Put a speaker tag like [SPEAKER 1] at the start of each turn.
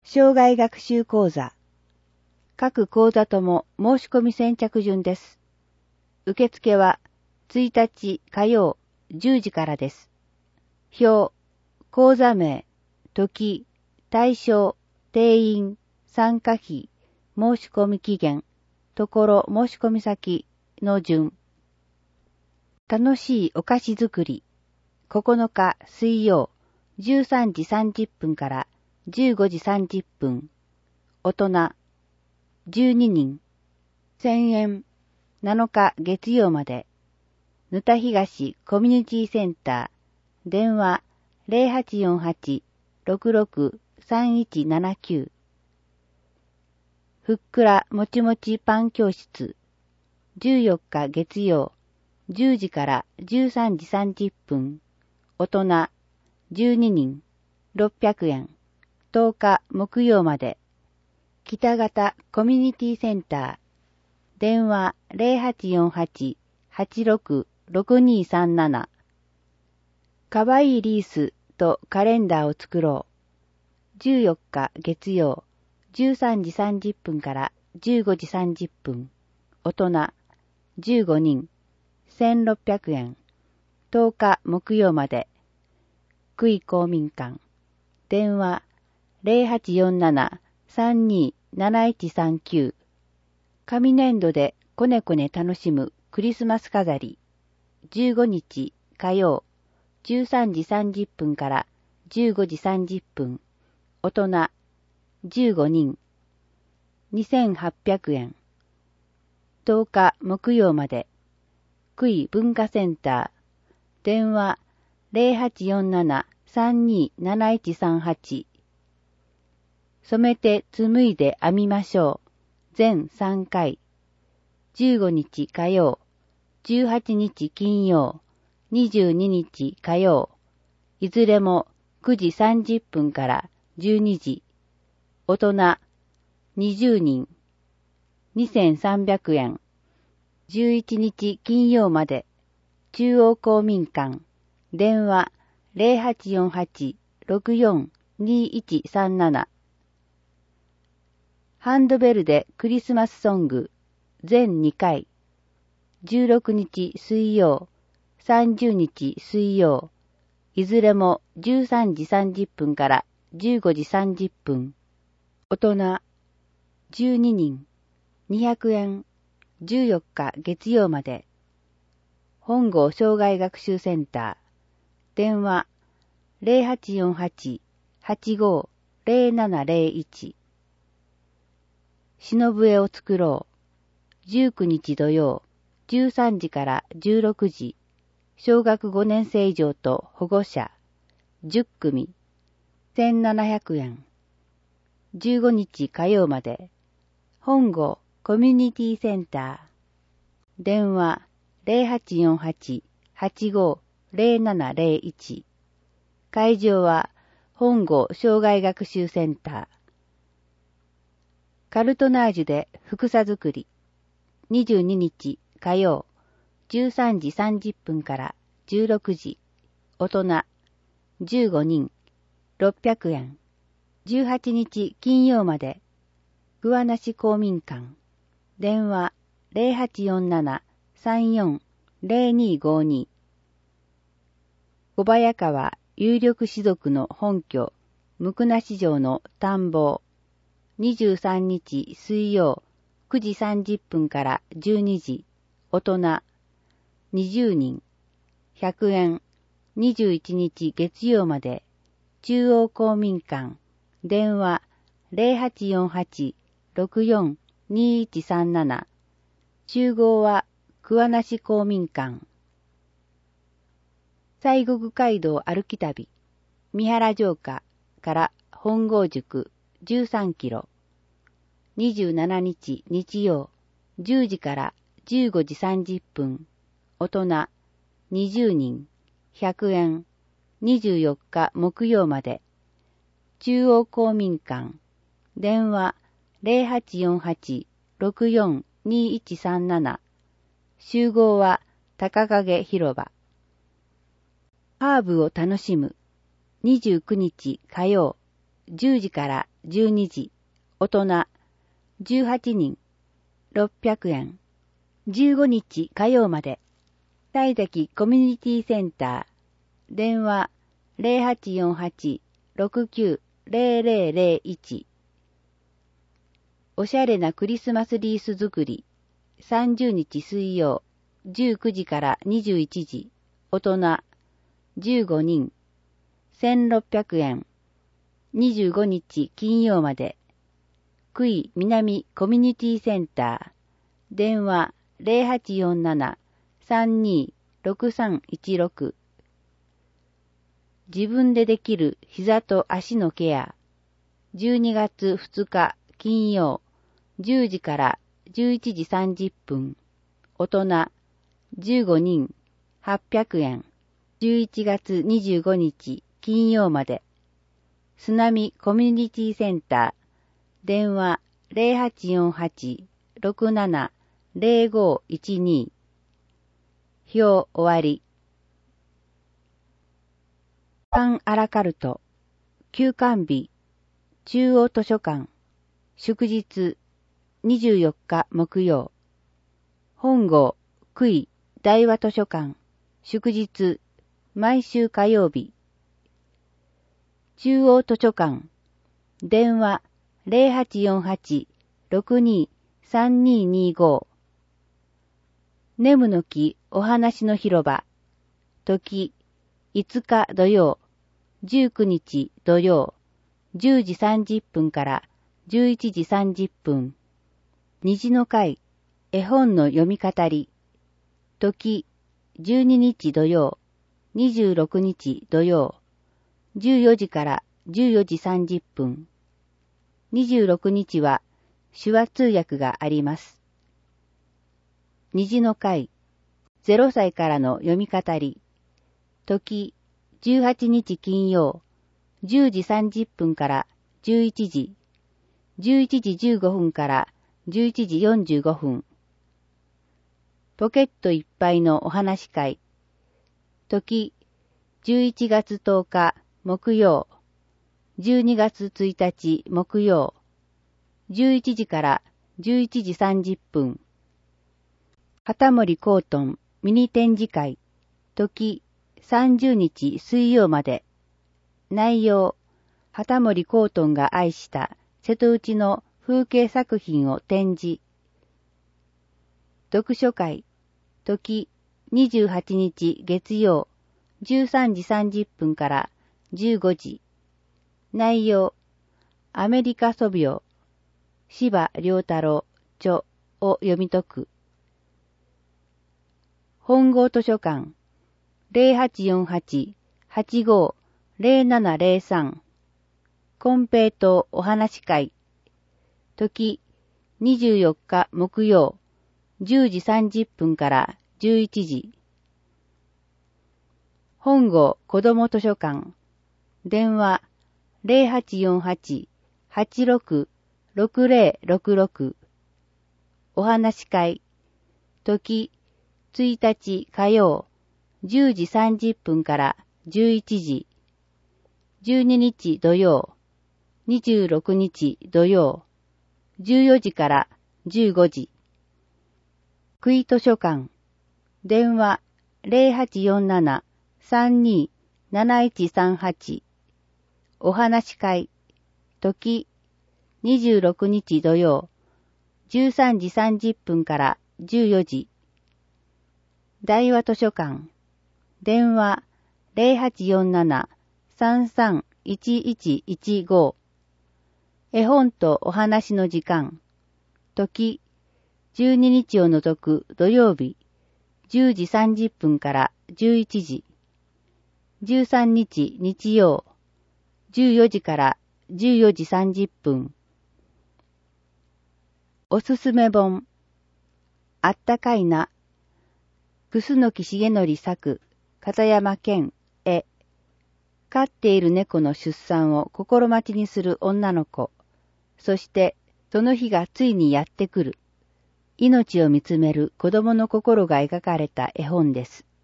[SPEAKER 1] 生涯学習講座。各講座とも申し込み先着順です。受付は1日火曜10時からです。表、講座名、時、対象、定員、参加費、申し込み期限、ところ申し込み先の順。楽しいお菓子作り。9日水曜13時30分から15時30分。大人12人。1000円。7日月曜まで。ぬた東コミュニティセンター。電話0848-663179。ふっくらもちもちパン教室。14日月曜10時から13時30分。大人12人。600円。10日木曜まで。北方コミュニティセンター。電話0848-866237。かわいいリースとカレンダーを作ろう。14日月曜13時30分から15時30分。大人15人。1600円。10日木曜まで。久井公民館。電話0847-327139。紙粘土でこねこね楽しむクリスマス飾り。15日火曜13時30分から15時30分。大人15人。2800円。10日木曜まで。久井文化センター。電話0847-327138。染めて紡いで編みましょう。全3回。15日火曜、18日金曜、22日火曜。いずれも9時30分から12時。大人20人。2300円。11日金曜まで。中央公民館。電話0848-642137。ハンドベルでクリスマスソング全2回。16日水曜、30日水曜。いずれも13時30分から15時30分。大人12人。200円。14日月曜まで。本郷障害学習センター。電話0848-850701。しのぶえを作ろう。19日土曜、13時から16時。小学5年生以上と保護者。10組。1700円。15日火曜まで。本郷コミュニティセンター。電話0848-850701。会場は本郷障害学習センター。カルトナージュで服紗作り。22日火曜、13時30分から16時。大人15人。600円。18日金曜まで。桑名市公民館。電話0847-340252。小早川有力士族の本拠、向名市場の探訪。23日水曜9時30分から12時。大人20人。100円。21日月曜まで。中央公民館。電話0848-642137。集合は桑名市公民館。西国街道歩き旅。三原城下から本郷宿13キロ。27日日曜10時から15時30分。大人20人。100円。24日木曜まで。中央公民館。電話0848-642137。集合は高影広場。ハーブを楽しむ。29日火曜10時から 12時、大人、18人、600円。15日火曜まで。大崎コミュニティセンター。電話、0848-690001。おしゃれなクリスマスリース作り。30日水曜、19時から21時。大人、15人、1600円。25日金曜まで。杭い南コミュニティセンター。電話0847-326316。自分でできる膝と足のケア。12月2日金曜、10時から11時30分。大人、15人、800円。11月25日金曜まで。すなみコミュニティセンター。電話0848-670512。表終わり。パンアラカルト。休館日。中央図書館。祝日。24日木曜。本郷、杭い大和図書館。祝日。毎週火曜日。中央図書館。電話0848-623225。ネムの木お話の広場。時、5日土曜、19日土曜、10時30分から11時30分。虹の会、絵本の読み語り。時、12日土曜、26日土曜、14時から14時30分。26日は手話通訳があります。虹の会、0歳からの読み語り。時、18日金曜、10時30分から11時、11時15分から11時45分。ポケットいっぱいのお話会。時、11月10日木曜、12月1日木曜、11時から11時30分。旗森コートンミニ展示会。時、30日水曜まで。内容、旗森コートンが愛した瀬戸内の風景作品を展示。読書会。時、28日月曜、13時30分から15時。内容、アメリカ素描、柴良太郎著を読み解く。本郷図書館、0848-850703。金平糖お話会。時、24日木曜、10時30分から11時。本郷子ども図書館。電話0848-866066。お話会。時、1日火曜、10時30分から11時。12日土曜、26日土曜、14時から15時。杭い図書館。電話0847-327138。お話会。時、26日土曜、13時30分から14時。大和図書館。電話0847-331115。絵本とお話の時間。時、12日を除く土曜日、10時30分から11時。13日日曜、14時から14時30分。おすすめ本。あったかいな。楠木重則作、片山健絵。飼っている猫の出産を心待ちにする女の子。そしてその日がついにやってくる。命を見つめる子供の心が描かれた絵本です。